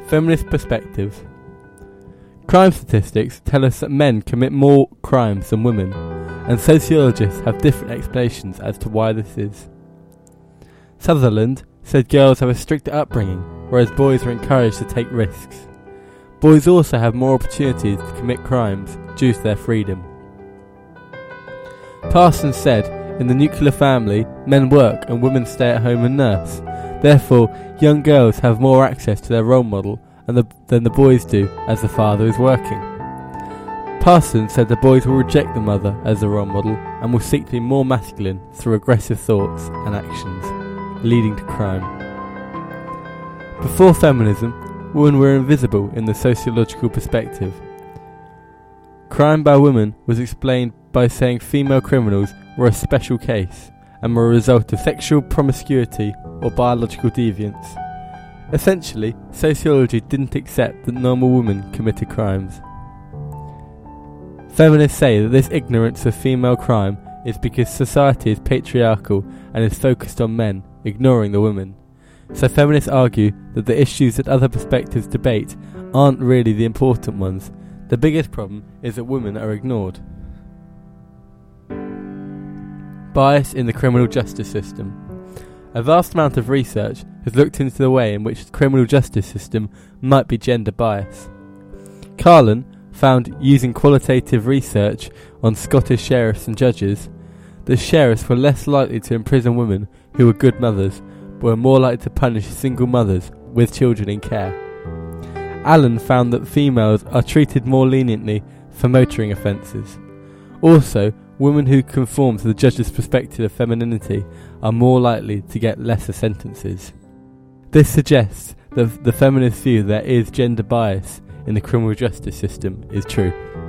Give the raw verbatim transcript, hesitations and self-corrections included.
Feminist perspective. Crime statistics tell us that men commit more crimes than women, and sociologists have different explanations as to why this is. Sutherland said girls have a stricter upbringing, whereas boys are encouraged to take risks. Boys also have more opportunities to commit crimes due to their freedom. Parsons said, in the nuclear family, men work and women stay at home and nurse. Therefore, young girls have more access to their role model and the, than the boys do, as the father is working. Parsons said the boys will reject the mother as a role model and will seek to be more masculine through aggressive thoughts and actions, leading to crime. Before feminism, women were invisible in the sociological perspective. Crime by women was explained by saying female criminals were a special case and were a result of sexual promiscuity or biological deviance. Essentially, sociology didn't accept that normal women committed crimes. Feminists say that this ignorance of female crime is because society is patriarchal and is focused on men, ignoring the women. So feminists argue that the issues that other perspectives debate aren't really the important ones. The biggest problem is that women are ignored. Bias in the criminal justice system. A vast amount of research has looked into the way in which the criminal justice system might be gender biased. Carlin found, using qualitative research on Scottish sheriffs and judges, that sheriffs were less likely to imprison women who were good mothers, but were more likely to punish single mothers with children in care. Allen found that females are treated more leniently for motoring offences. Also, women who conform to the judge's perspective of femininity are more likely to get lesser sentences. This suggests that the feminist view there is gender bias in the criminal justice system is true.